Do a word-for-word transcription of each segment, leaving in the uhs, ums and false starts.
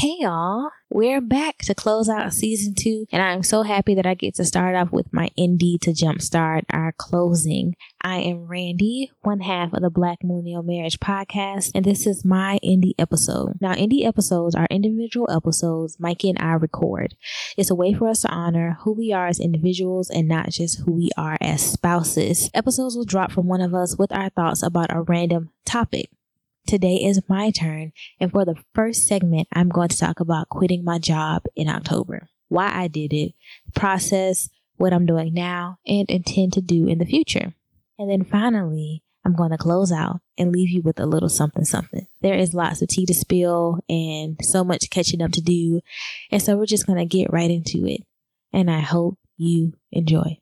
Hey y'all, we're back to close out season two, and I'm so happy that I get to start off with my indie to jumpstart our closing. I am Randy, one half of the Black Millennial Marriage Podcast, and this is my indie episode. Now, indie episodes are individual episodes Mikey and I record. It's a way for us to honor who we are as individuals and not just who we are as spouses. Episodes will drop from one of us with our thoughts about a random topic. Today is my turn, and for the first segment, I'm going to talk about quitting my job in October, why I did it, the process, what I'm doing now, and intend to do in the future. And then finally, I'm going to close out and leave you with a little something something. There is lots of tea to spill and so much catching up to do, and so we're just going to get right into it, and I hope you enjoy.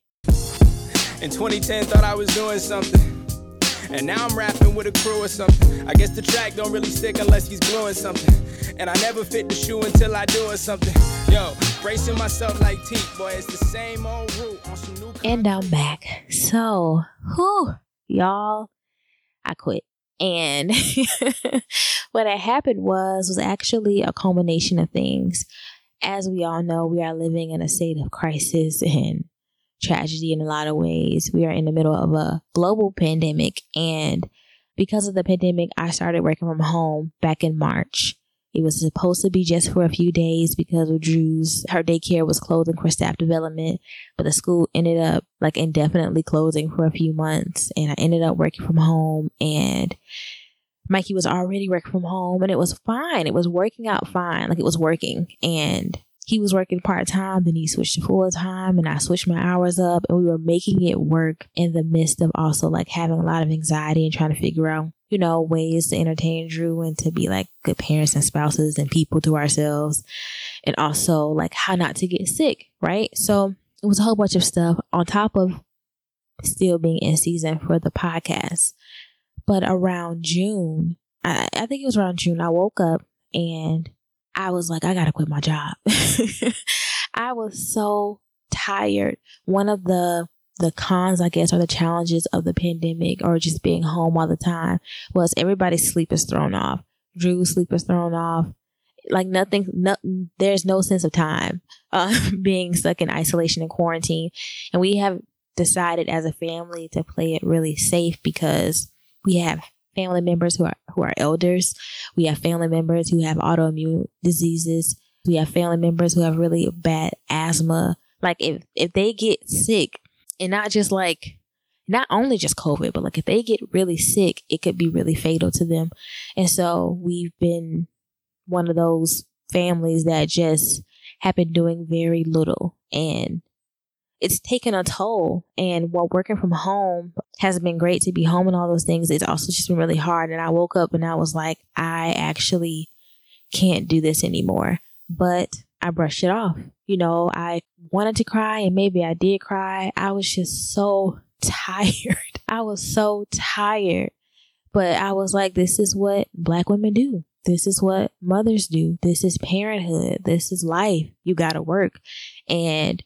In twenty ten, thought I was doing something. And now I'm rapping with a crew or something. I guess the track don't really stick unless he's gluing something. And I never fit the shoe until I doing something. Yo, bracing myself like teeth, boy, it's the same old route on some new. And I'm back. So, whew, y'all, I quit. And what had happened was, was actually a culmination of things. As we all know, we are living in a state of crisis and tragedy in a lot of ways. We are in the middle of a global pandemic, and because of the pandemic, I started working from home back in March. It was supposed to be just for a few days because of Drew's, her daycare was closing for staff development, but the school ended up like indefinitely closing for a few months, and I ended up working from home, and Mikey was already working from home, and it was fine. It was working out fine. Like it was working, and he was working part-time, then he switched to full-time, and I switched my hours up, and we were making it work in the midst of also like having a lot of anxiety and trying to figure out, you know, ways to entertain Drew and to be like good parents and spouses and people to ourselves, and also like how not to get sick, right? So it was a whole bunch of stuff on top of still being in season for the podcast. But around June, I, I think it was around June, I woke up and I was like, I gotta quit my job. I was so tired. One of the the cons, I guess, or the challenges of the pandemic or just being home all the time was everybody's sleep is thrown off. Drew's sleep is thrown off. Like nothing, no, there's no sense of time uh, being stuck in isolation and quarantine. And we have decided as a family to play it really safe because we have family members who are who are elders. We have family members who have autoimmune diseases. We have family members who have really bad asthma. Like if, if they get sick, and not just like, not only just COVID, but like if they get really sick, it could be really fatal to them. And so we've been one of those families that just have been doing very little, and it's taken a toll. And while working from home has been great to be home and all those things, it's also just been really hard. And I woke up and I was like, I actually can't do this anymore. But I brushed it off. You know, I wanted to cry and maybe I did cry. I was just so tired. I was so tired. But I was like, this is what Black women do. This is what mothers do. This is parenthood. This is life. You got to work. And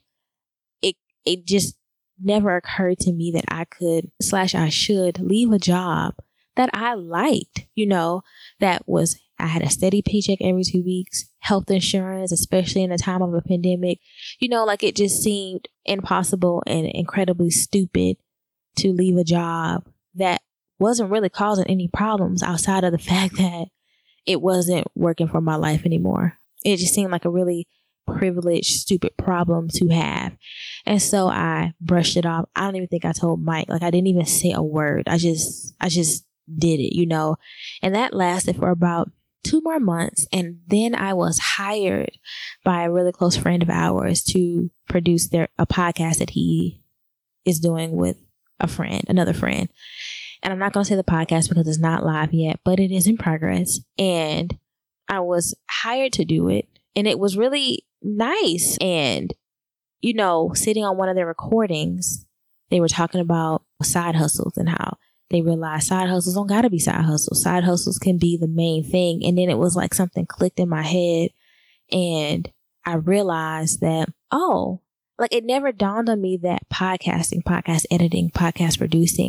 it just never occurred to me that I could slash I should leave a job that I liked, you know, that was, I had a steady paycheck every two weeks, health insurance, especially in the time of a pandemic, you know, like it just seemed impossible and incredibly stupid to leave a job that wasn't really causing any problems outside of the fact that it wasn't working for my life anymore. It just seemed like a really privileged, stupid problem to have. And so I brushed it off. I don't even think I told Mike. Like I didn't even say a word. I just, I just did it, you know, and that lasted for about two more months. And then I was hired by a really close friend of ours to produce their, a podcast that he is doing with a friend, another friend. And I'm not going to say the podcast because it's not live yet, but it is in progress. And I was hired to do it. And it was really nice. And, you know, sitting on one of their recordings, they were talking about side hustles and how they realized side hustles don't got to be side hustles. Side hustles can be the main thing. And then it was like something clicked in my head. And I realized that, oh, like it never dawned on me that podcasting, podcast editing, podcast producing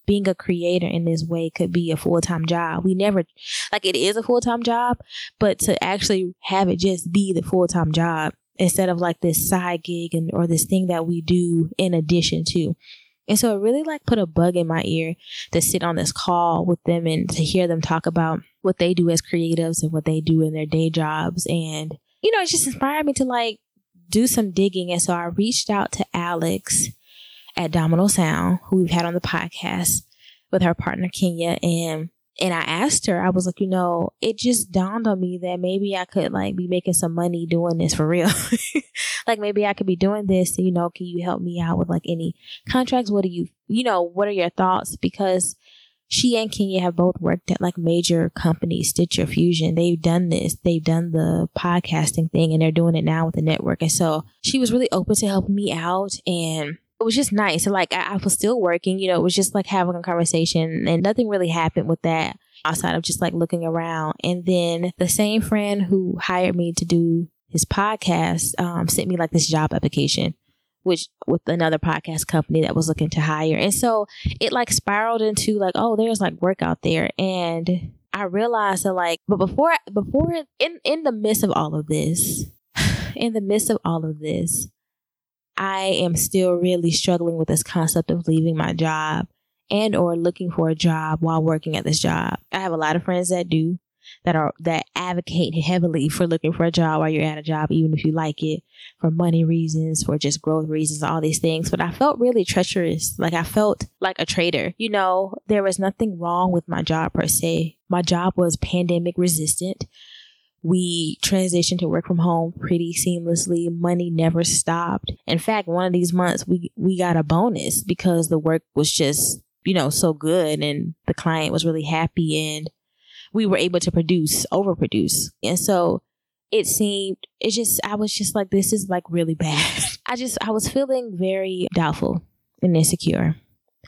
being a creator in this way could be a full-time job. We never, like it is a full-time job, but to actually have it just be the full-time job instead of like this side gig and or this thing that we do in addition to. And so it really like put a bug in my ear to sit on this call with them and to hear them talk about what they do as creatives and what they do in their day jobs. And, you know, it just inspired me to like do some digging. And so I reached out to Alex at Domino Sound, who we've had on the podcast with her partner, Kenya. And and I asked her, I was like, you know, it just dawned on me that maybe I could like be making some money doing this for real. Like maybe I could be doing this, you know, can you help me out with like any contracts? What do you, you know, what are your thoughts? Because she and Kenya have both worked at like major companies, Stitcher, Fusion. They've done this. They've done the podcasting thing and they're doing it now with the network. And so she was really open to helping me out. And it was just nice. Like I, I was still working, you know, it was just like having a conversation and nothing really happened with that outside of just like looking around. And then the same friend who hired me to do his podcast um, sent me like this job application, which with another podcast company that was looking to hire. And so it like spiraled into like, oh, there's like work out there. And I realized that like, but before, before in, in the midst of all of this, in the midst of all of this, I am still really struggling with this concept of leaving my job and or looking for a job while working at this job. I have a lot of friends that do, that are, that advocate heavily for looking for a job while you're at a job, even if you like it, for money reasons, for just growth reasons, all these things. But I felt really treacherous. Like I felt like a traitor. You know, there was nothing wrong with my job per se. My job was pandemic resistant. We transitioned to work from home pretty seamlessly. Money never stopped. In fact, one of these months we, we got a bonus because the work was just, you know, so good and the client was really happy and we were able to produce, overproduce. And so it seemed, it just, I was just like, this is like really bad. I just, I was feeling very doubtful and insecure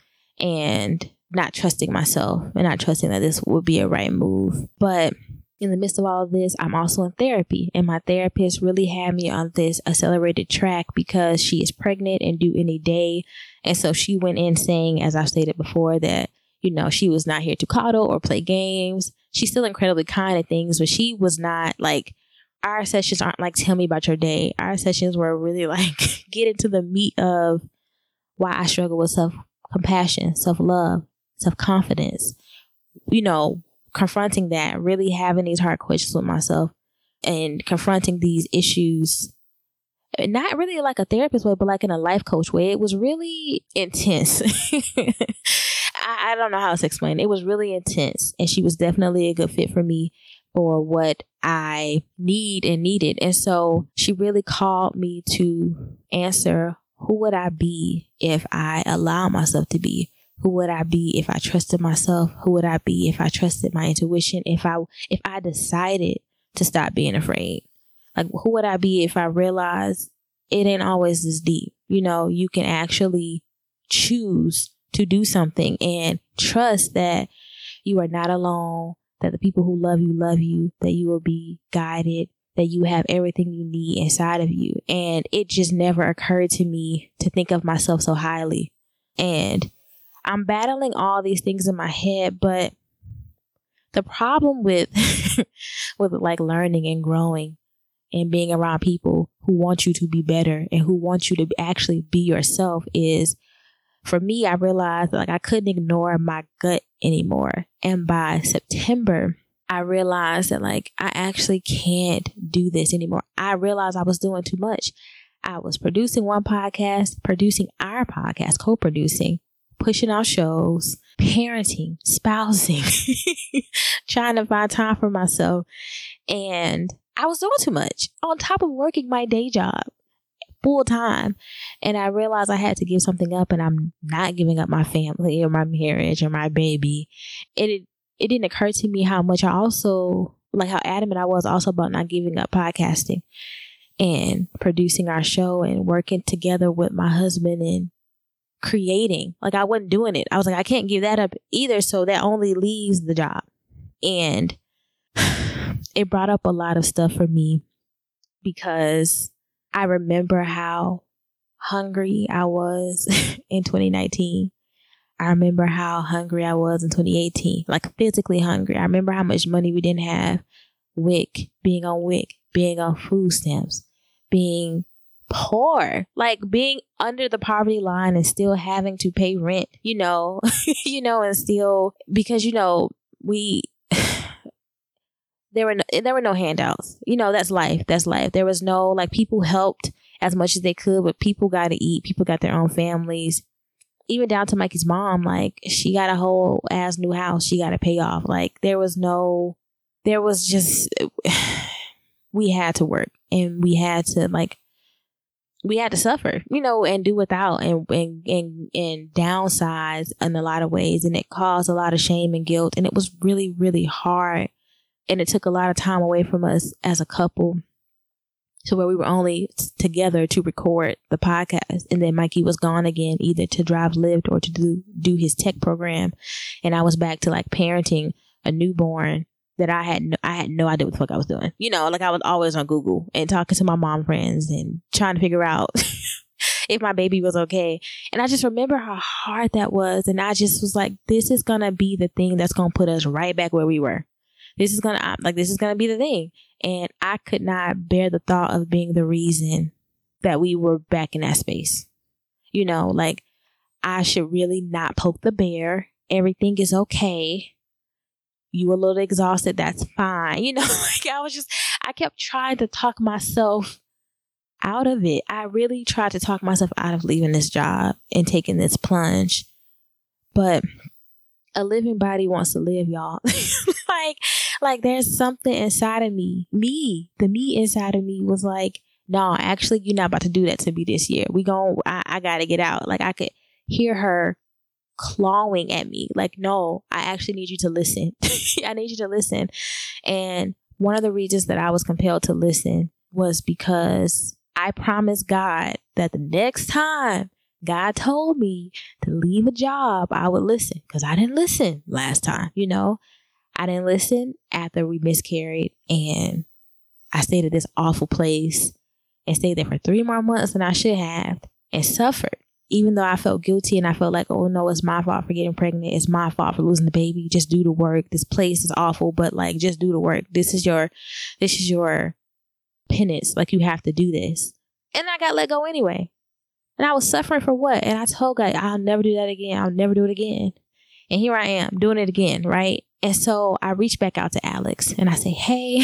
and not trusting myself and not trusting that this would be a right move. But in the midst of all of this, I'm also in therapy, and my therapist really had me on this accelerated track because she is pregnant and due any day. And so she went in saying, as I've stated before, that, you know, she was not here to coddle or play games. She's still incredibly kind at things, but she was not like, our sessions aren't like, tell me about your day. Our sessions were really like, get into the meat of why I struggle with self-compassion, self-love, self-confidence, you know, confronting that, really having these hard questions with myself and confronting these issues, not really like a therapist way, but like in a life coach way. It was really intense. I, I don't know how else to explain it. It was really intense. And she was definitely a good fit for me for what I need and needed. And so she really called me to answer, who would I be if I allowed myself to be? Who would I be if I trusted myself? Who would I be if I trusted my intuition? If I if I decided to stop being afraid? Like, who would I be if I realized it ain't always this deep? You know, you can actually choose to do something and trust that you are not alone, that the people who love you, love you, that you will be guided, that you have everything you need inside of you. And it just never occurred to me to think of myself so highly. And I'm battling all these things in my head, but the problem with with like learning and growing and being around people who want you to be better and who want you to actually be yourself is, for me, I realized that like I couldn't ignore my gut anymore. And by September, I realized that like I actually can't do this anymore. I realized I was doing too much. I was producing one podcast, producing our podcast, co-producing, pushing out shows, parenting, spousing, trying to find time for myself. And I was doing too much on top of working my day job full time. And I realized I had to give something up, and I'm not giving up my family or my marriage or my baby. And it, it didn't occur to me how much I also, like how adamant I was also about not giving up podcasting and producing our show and working together with my husband and creating. Like I wasn't doing it. I was like, I can't give that up either. So that only leaves the job. And it brought up a lot of stuff for me because I remember how hungry I was in twenty nineteen. I remember how hungry I was in twenty eighteen, like physically hungry. I remember how much money we didn't have. W I C, being on W I C, being on food stamps, being poor, like being under the poverty line and still having to pay rent, you know, you know, and still, because, you know, we, there were, no, there were no handouts, you know, that's life. That's life. There was no, like, people helped as much as they could, but people got to eat. People got their own families. Even down to Mikey's mom, like, she got a whole ass new house she got to pay off. Like, there was no, there was just, we had to work, and we had to, like, we had to suffer, you know, and do without, and, and, and, and downsize in a lot of ways. And it caused a lot of shame and guilt. And it was really, really hard. And it took a lot of time away from us as a couple, to where we were only t- together to record the podcast. And then Mikey was gone again, either to drive Lyft or to do, do his tech program. And I was back to, like, parenting a newborn that I had no, I had no idea what the fuck I was doing. You know, like, I was always on Google and talking to my mom friends and trying to figure out if my baby was okay. And I just remember how hard that was. And I just was like, this is going to be the thing that's going to put us right back where we were. This is going to, like, this is going to be the thing. And I could not bear the thought of being the reason that we were back in that space. You know, like, I should really not poke the bear. Everything is okay. You a little exhausted. That's fine. You know, like, I was just, I kept trying to talk myself out of it. I really tried to talk myself out of leaving this job and taking this plunge. But a living body wants to live, y'all. like, like there's something inside of me, me, the me inside of me was like, no, actually, you're not about to do that to me this year. We gon' I, I gotta get out. Like, I could hear her clawing at me. Like, no, I actually need you to listen. I need you to listen. And one of the reasons that I was compelled to listen was because I promised God that the next time God told me to leave a job, I would listen, because I didn't listen last time. You know, I didn't listen after we miscarried, and I stayed at this awful place and stayed there for three more months than I should have, and suffered, even though I felt guilty and I felt like, oh no, it's my fault for getting pregnant. It's my fault for losing the baby. Just do the work. This place is awful, but, like, just do the work. This is your, this is your penance. Like, you have to do this. And I got let go anyway. And I was suffering for what? And I told God, I'll never do that again. I'll never do it again. And here I am doing it again, right? And so I reached back out to Alex and I say, hey,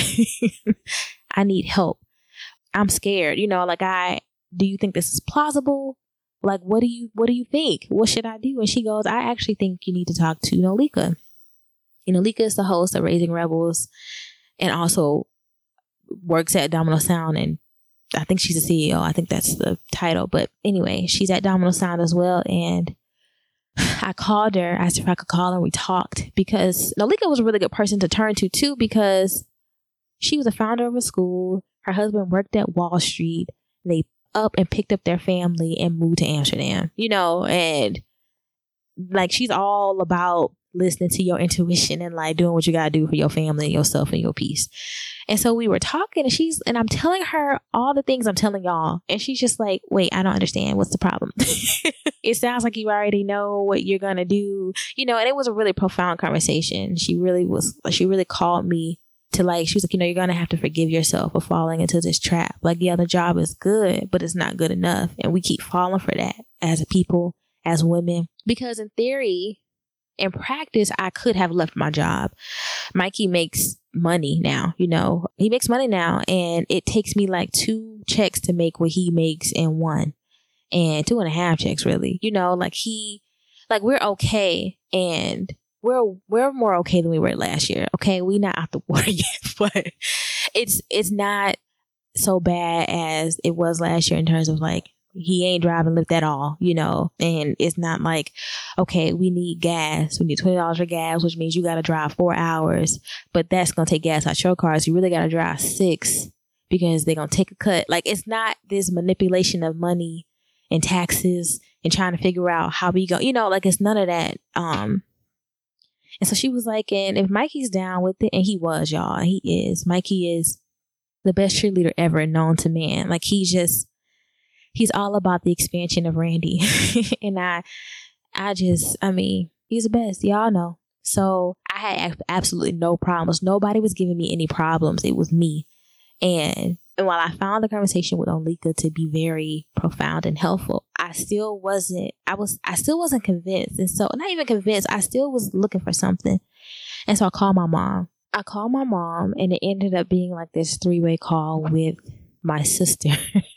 I need help. I'm scared. You know, like, I, do you think this is plausible? Like, what do you, what do you think? What should I do? And she goes, I actually think you need to talk to Nolika. You know, Nolika is the host of Raising Rebels and also works at Domino Sound, and I think she's a C E O. I think that's the title. But anyway, she's at Domino Sound as well. And I called her, asked if I could call her, and we talked, because Nolika was a really good person to turn to too, because she was a founder of a school. Her husband worked at Wall Street. They up and picked up their family and moved to Amsterdam, you know, and, like, she's all about listening to your intuition and, like, doing what you got to do for your family and yourself and your peace. And so we were talking, and she's, and I'm telling her all the things I'm telling y'all. And she's just like, wait, I don't understand. What's the problem? It sounds like you already know what you're going to do, you know, and it was a really profound conversation. She really was, she really called me to, like, she was like, you know, you're going to have to forgive yourself for falling into this trap. Like, yeah, the job is good, but it's not good enough. And we keep falling for that as a people, as women, because in theory, in practice, I could have left my job. Mikey makes money now, you know, he makes money now, and it takes me like two checks to make what he makes in one, and two and a half checks, really, you know, like he, like, we're okay. And we're, we're more okay than we were last year. Okay. We not out the water yet, but it's, it's not so bad as it was last year in terms of, like, he ain't driving Lyft at all, you know, and it's not like, okay, we need gas. We need twenty dollars for gas, which means you got to drive four hours, but that's going to take gas out your car. So you really got to drive six because they're going to take a cut. Like, it's not this manipulation of money and taxes and trying to figure out how we go, you know, like, it's none of that. Um, and so she was like, and if Mikey's down with it, and he was, y'all, he is, Mikey is the best cheerleader ever known to man. Like, he just, he's all about the expansion of Randy. And I, I just, I mean, he's the best. Y'all know. So I had absolutely no problems. Nobody was giving me any problems. It was me. And, and while I found the conversation with Olika to be very profound and helpful, I still wasn't, I was, I still wasn't convinced. And so, not even convinced, I still was looking for something. And so I called my mom. I called my mom, and it ended up being like this three-way call with my sister.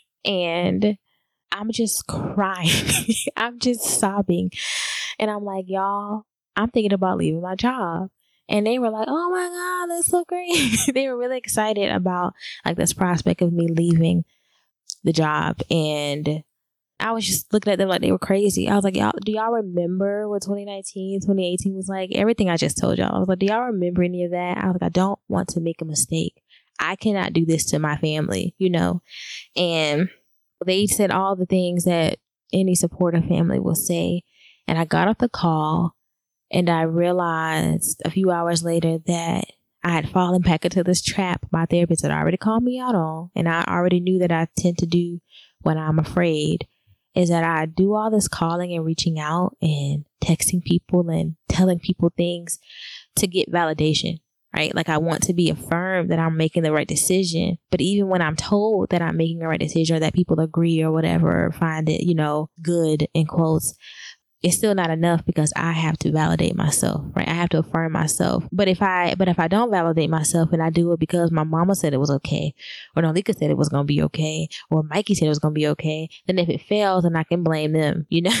And I'm just crying. I'm just sobbing. And I'm like, y'all, I'm thinking about leaving my job. And they were like, oh my God, that's so great. They were really excited about like this prospect of me leaving the job. And I was just looking at them like they were crazy. I was like, y'all, do y'all remember what twenty nineteen, twenty eighteen was like? Everything I just told y'all. I was like, do y'all remember any of that? I was like, I don't want to make a mistake. I cannot do this to my family, you know? And they said all the things that any supportive family will say. And I got off the call and I realized a few hours later that I had fallen back into this trap my therapist had already called me out on. And I already knew that I tend to do when I'm afraid. Is that I do all this calling and reaching out and texting people and telling people things to get validation, right? Like I want to be affirmed that I'm making the right decision. But even when I'm told that I'm making the right decision or that people agree or whatever, or find it, you know, good in quotes, it's still not enough because I have to validate myself, right? I have to affirm myself. But if I, but if I don't validate myself and I do it because my mama said it was okay, or Nolika said it was going to be okay, or Mikey said it was going to be okay, then if it fails, then I can blame them, you know?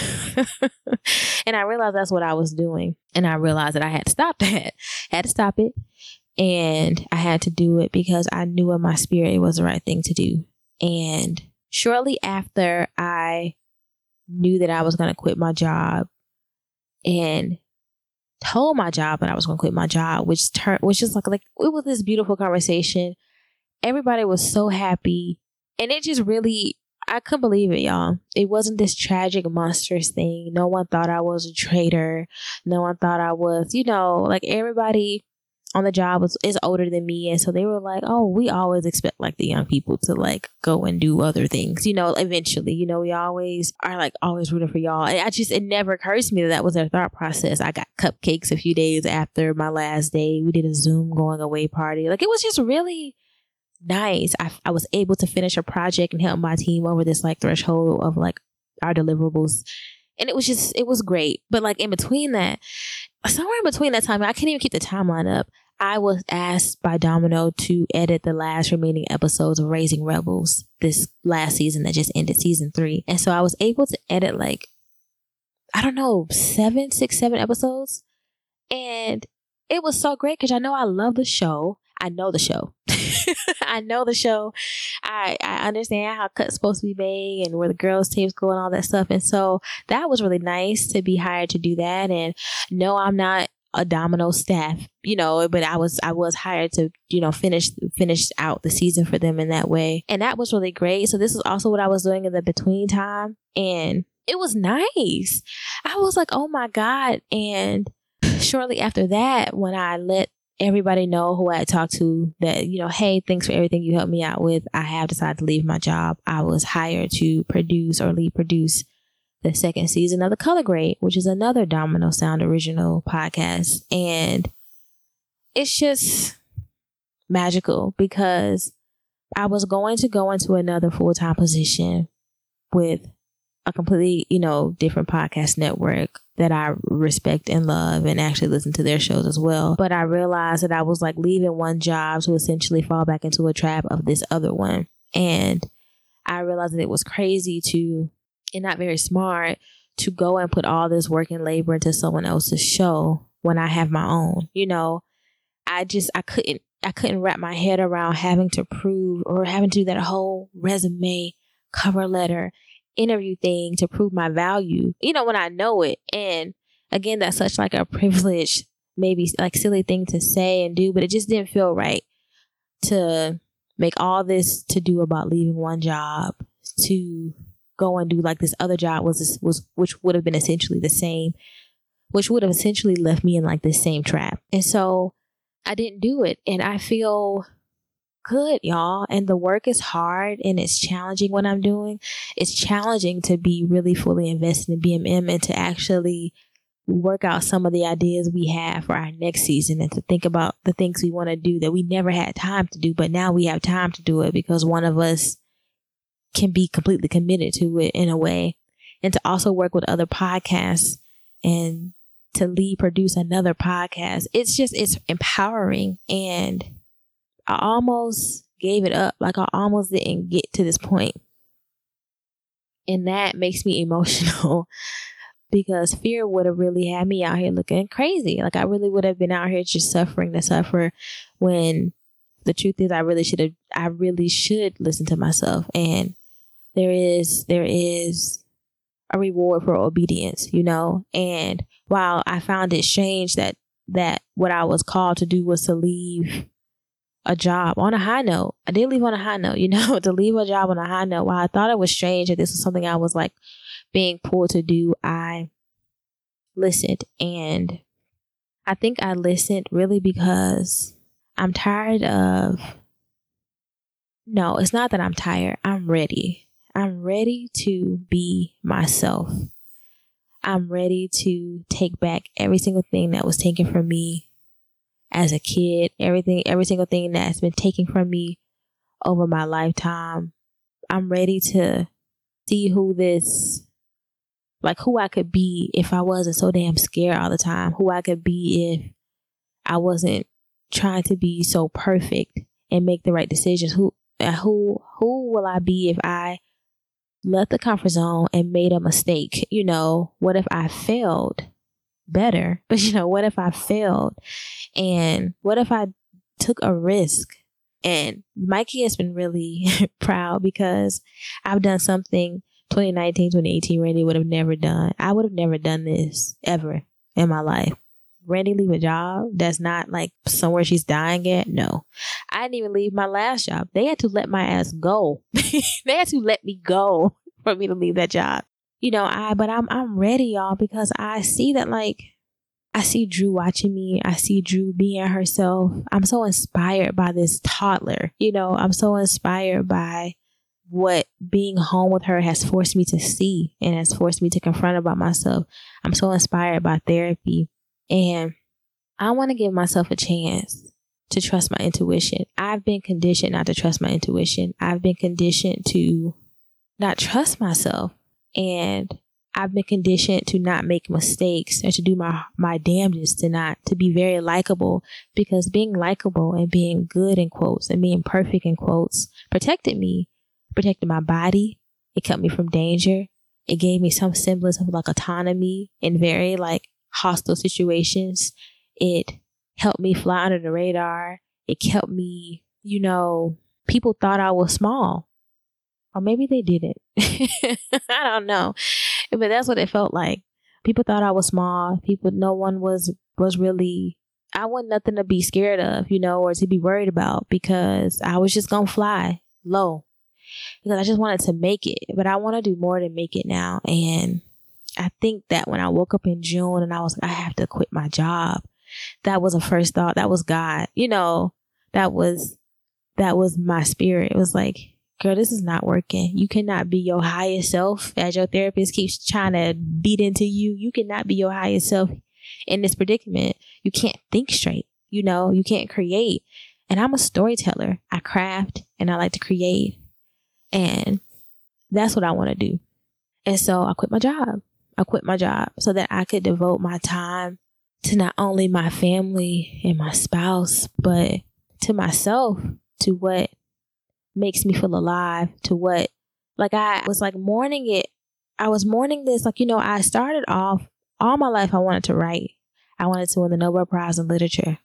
And I realized that's what I was doing. And I realized that I had to stop that. I had to stop it. And I had to do it because I knew in my spirit it was the right thing to do. And shortly after I knew that I was going to quit my job and told my job that I was going to quit my job, which turned, which is like, like, it was this beautiful conversation. Everybody was so happy. And it just really, I couldn't believe it, y'all. It wasn't this tragic, monstrous thing. No one thought I was a traitor. No one thought I was, you know, like everybody on the job was is older than me. And so they were like, oh, we always expect like the young people to like go and do other things, you know, eventually, you know, we always are like always rooting for y'all. And I just, it never occurs to me that that was their thought process. I got cupcakes a few days after my last day. We did a Zoom going away party. Like it was just really nice. I, I was able to finish a project and help my team over this like threshold of like our deliverables. And it was just, it was great. But like in between that, somewhere in between that time, I can't even keep the timeline up. I was asked by Domino to edit the last remaining episodes of Raising Rebels, this last season that just ended, season three. And so I was able to edit like, I don't know, seven, six, seven episodes. And it was so great because I know I love the show. I know the show. I know the show. I, I understand how cuts supposed to be made and where the girls' tapes go and all that stuff. And so that was really nice to be hired to do that. And no, I'm not a Domino staff, you know, but I was I was hired to, you know, finish finish out the season for them in that way. And that was really great. So this is also what I was doing in the between time. And it was nice. I was like, oh my God. And shortly after that, when I let everybody know who I had talked to that, you know, hey, thanks for everything you helped me out with, I have decided to leave my job. I was hired to produce or lead produce the second season of The Color Grade, which is another Domino Sound original podcast. And it's just magical because I was going to go into another full-time position with a completely, you know, different podcast network that I respect and love and actually listen to their shows as well. But I realized that I was like leaving one job to essentially fall back into a trap of this other one. And I realized that it was crazy to, and not very smart, to go and put all this work and labor into someone else's show when I have my own. You know, I just, I couldn't, I couldn't wrap my head around having to prove or having to do that whole resume, cover letter, interview thing to prove my value, you know, when I know it. And again, that's such like a privilege, maybe like silly thing to say and do, but it just didn't feel right to make all this to do about leaving one job to go and do like this other job was, was, which would have been essentially the same, which would have essentially left me in like this same trap. And so I didn't do it. And I feel good, y'all. And the work is hard and it's challenging what I'm doing. It's challenging to be really fully invested in B M M and to actually work out some of the ideas we have for our next season and to think about the things we want to do that we never had time to do, but now we have time to do it because one of us can be completely committed to it in a way. And to also work with other podcasts and to lead produce another podcast. It's just, it's empowering. And I almost gave it up. Like I almost didn't get to this point. And that makes me emotional. Because fear would have really had me out here looking crazy. Like I really would have been out here just suffering to suffer when the truth is I really should have, I really should listen to myself. And there is, there is a reward for obedience, you know? And while I found it strange that, that what I was called to do was to leave a job on a high note. I did leave on a high note, you know, to leave a job on a high note. While I thought it was strange that this was something I was like, being pulled to do, I listened. And I think I listened really because I'm tired of, no, it's not that I'm tired. I'm ready. I'm ready to be myself. I'm ready to take back every single thing that was taken from me as a kid, everything, every single thing that's been taken from me over my lifetime. I'm ready to see who this Like who I could be if I wasn't so damn scared all the time. Who I could be if I wasn't trying to be so perfect and make the right decisions. Who, who, who will I be if I left the comfort zone and made a mistake? You know, what if I failed? Better, but you know, what if I failed? And what if I took a risk? And Mikey has been really proud because I've done something twenty nineteen, twenty eighteen Randy would have never done. I would have never done this ever in my life. Randy leave a job that's not like somewhere she's dying at. No, I didn't even leave my last job. They had to let my ass go. They had to let me go for me to leave that job. You know, I, but I'm, I'm ready, y'all, because I see that, like, I see Drew watching me. I see Drew being herself. I'm so inspired by this toddler. You know, I'm so inspired by what being home with her has forced me to see and has forced me to confront about myself. I'm so inspired by therapy, and I want to give myself a chance to trust my intuition. I've been conditioned not to trust my intuition. I've been conditioned to not trust myself, and I've been conditioned to not make mistakes or to do my, my damnedest to not, to be very likable, because being likable and being good in quotes and being perfect in quotes protected me. Protected my body. It kept me from danger. It gave me some semblance of like autonomy in very like hostile situations. It helped me fly under the radar. It kept me, you know, people thought I was small, or maybe they didn't. I don't know, but that's what it felt like. People thought I was small. People, no one was, was really, I wasn't nothing to be scared of, you know, or to be worried about, because I was just going to fly low. Because I just wanted to make it, but I want to do more than make it now. And I think that when I woke up in June and I was like, I have to quit my job, that was a first thought. That was God, you know, that was, that was my spirit. It was like, girl, this is not working. You cannot be your highest self, as your therapist keeps trying to beat into you. You cannot be your highest self in this predicament. You can't think straight. You know, you can't create. And I'm a storyteller. I craft and I like to create. And that's what I want to do. And so I quit my job. I quit my job so that I could devote my time to not only my family and my spouse, but to myself, to what makes me feel alive, to what, like I was like mourning it. I was mourning this. Like, you know, I started off all my life, I wanted to write. I wanted to win the Nobel Prize in Literature.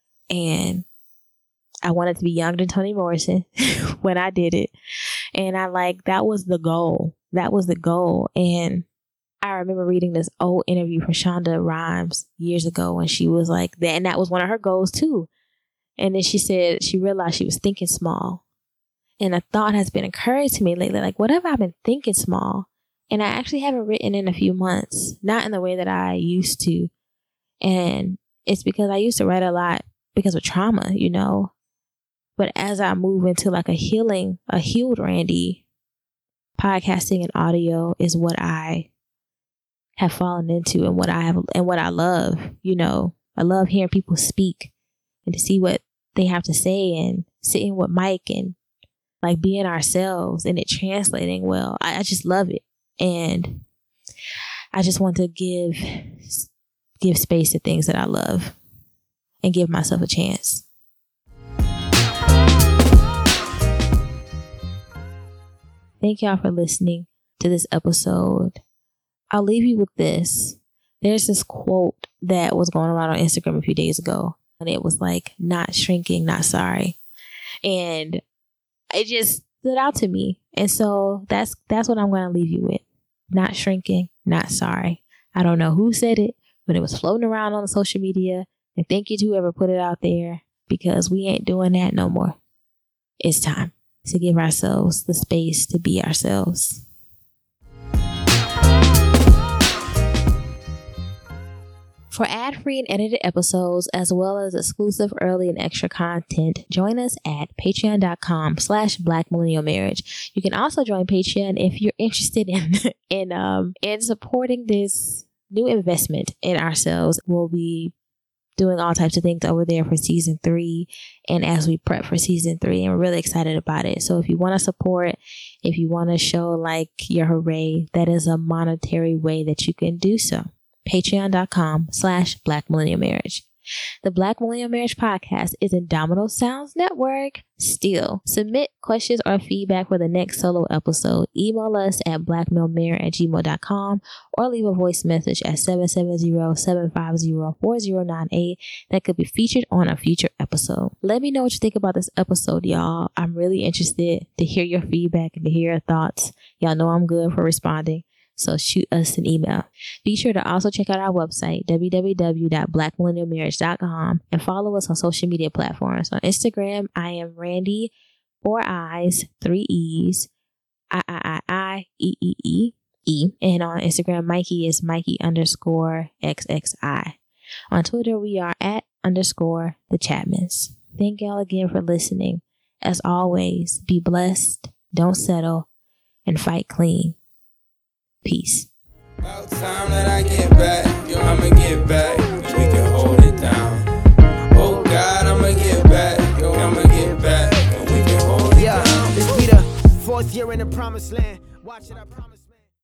And I wanted to be younger than Toni Morrison when I did it. And I like, that was the goal. That was the goal. And I remember reading this old interview from Shonda Rhimes years ago, and she was like that. And that was one of her goals too. And then she said she realized she was thinking small. And a thought has been occurring to me lately, like, what have I been thinking small? And I actually haven't written in a few months, not in the way that I used to. And it's because I used to write a lot because of trauma, you know. But as I move into like a healing, a healed Randy, podcasting and audio is what I have fallen into and what I have and what I love. You know, I love hearing people speak and to see what they have to say and sitting with Mike and like being ourselves and it translating well. I, I just love it. And I just want to give give space to things that I love and give myself a chance. Thank y'all for listening to this episode. I'll leave you with this. There's this quote that was going around on Instagram a few days ago, and it was like, not shrinking, not sorry. And it just stood out to me. And so that's that's what I'm going to leave you with. Not shrinking, not sorry. I don't know who said it, but it was floating around on the social media. And thank you to whoever put it out there, because we ain't doing that no more. It's time to give ourselves the space to be ourselves. For ad-free and edited episodes, as well as exclusive early and extra content, join us at patreon.com slash Black Millennial Marriage. You can also join Patreon if you're interested in, in, um, in supporting this new investment in ourselves. We'll be doing all types of things over there for season three and as we prep for season three, and we're really excited about it. So if you want to support, if you want to show like your hooray, that is a monetary way that you can do so. Patreon.com slash Black Millennial Marriage. The Black Millennial Marriage Podcast is in Domino Sounds Network. Still, submit questions or feedback for the next solo episode. Email us at blackmailmarriage at gmail dot com or leave a voice message at seven seven zero, seven five zero, four zero nine eight that could be featured on a future episode. Let me know what you think about this episode, y'all. I'm really interested to hear your feedback and to hear your thoughts. Y'all know I'm good for responding. So shoot us an email. Be sure to also check out our website, w w w dot black millennial marriage dot com, and follow us on social media platforms. On Instagram, I am Randy, four I's, three E's, I, I, I, I, E, E, E, E. And on Instagram, Mikey is Mikey underscore X X I. On Twitter, we are at underscore the Chapmans. Thank y'all again for listening. As always, be blessed, don't settle, and fight clean. Peace. About time that I get back, yo, I'ma get back, we can hold it down. Oh God, I'ma get back, yo, I'ma get back, and we can hold it yeah, down. Yeah, this be the fourth year in the promised land. Watch it, I promise.